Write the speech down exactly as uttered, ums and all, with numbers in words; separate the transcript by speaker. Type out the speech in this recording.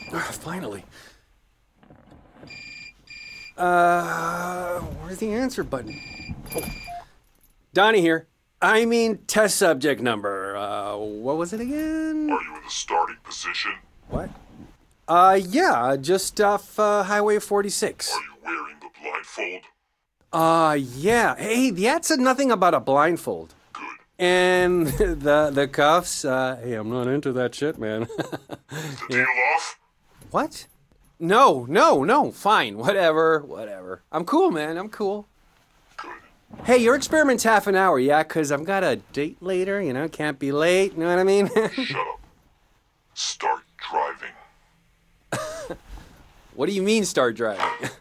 Speaker 1: Finally. Uh, where's the answer button? Oh. Donnie here. I mean, test subject number. Uh, what was it again?
Speaker 2: Are you in the starting position?
Speaker 1: What? Uh, yeah, just off uh, Highway forty-six.
Speaker 2: Are you wearing the blindfold?
Speaker 1: Uh, yeah. Hey, the ad said nothing about a blindfold.
Speaker 2: Good.
Speaker 1: And the the cuffs, uh, hey, I'm not into that shit, man.
Speaker 2: Is the deal off?
Speaker 1: What? No, no, no, fine, whatever, whatever. I'm cool, man, I'm cool.
Speaker 2: Good.
Speaker 1: Hey, your experiment's half an hour, yeah? Because I've got a date later, you know, can't be late, you know what I mean?
Speaker 2: Shut up. Start driving.
Speaker 1: What do you mean, start driving?